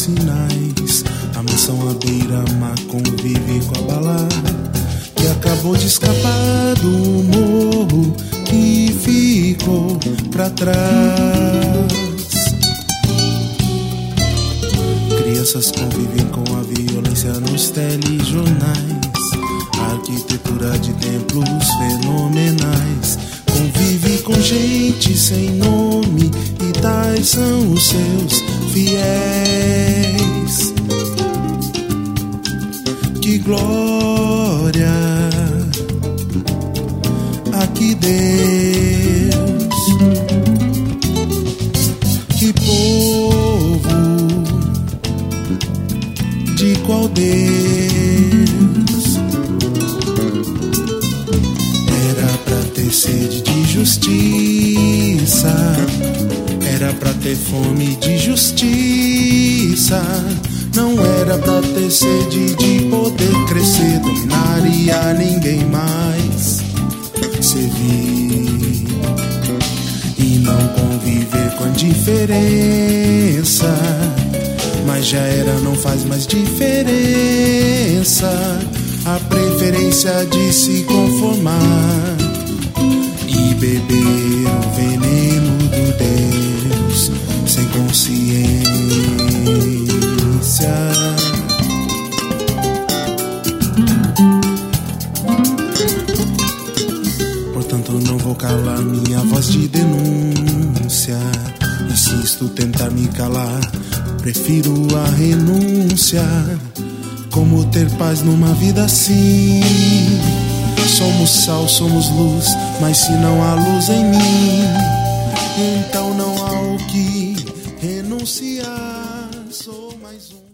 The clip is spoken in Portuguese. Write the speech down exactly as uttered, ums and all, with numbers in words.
sinais. A mansão à beira-mar convive com a bala que acabou de escapar do morro que ficou pra trás. Crianças convivem com a violência nos telejornais. A arquitetura de templos fenomenais convive com gente sem nome, e tais são os seus fiéis. Que glória, a que Deus, que povo, de qual Deus. Era pra ter sede de justiça, era pra ter fome de justiça. Não era pra ter sede de poder crescer, dominar e a ninguém mais servir. E não conviver com a diferença, mas já era, não faz mais diferença. A preferência de se conformar e beber o veneno do Deus sem consciência. Portanto não vou calar minha voz de denúncia. Insisto tentar me calar, prefiro a renúncia. Como ter paz numa vida assim? Somos sal, somos luz, mas se não há luz em mim, então não há o que renunciar. Sou mais um.